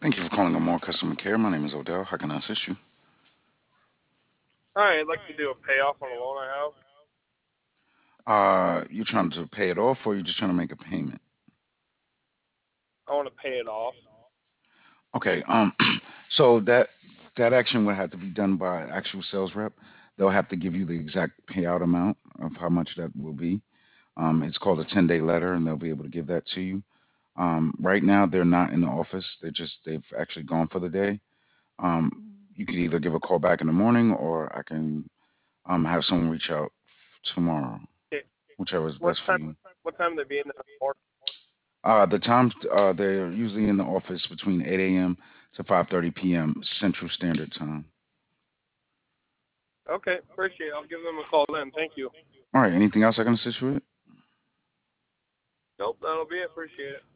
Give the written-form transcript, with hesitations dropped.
Thank you for calling Amore Customer Care. My name is Odell. How can I assist you? Hi, I'd like to do a payoff on a loan I have. You trying to pay it off, or you just trying to make a payment? I want to pay it off. Okay. So that action would have to be done by actual sales rep. They'll have to give you the exact payout amount of how much that will be. It's called a 10-day letter, and they'll be able to give that to you. Right now, they're not in the office. They've actually gone for the day. You could either give a call back in the morning, or I can have someone reach out tomorrow, Okay. whichever is What best for time? you. What time they be in the morning? The times they're usually in the office between 8 a.m. to 5:30 p.m. Central Standard Time. Okay, appreciate it. I'll give them a call then. Thank you. All right. Anything else I can assist you with? Nope, that'll be it. Appreciate it.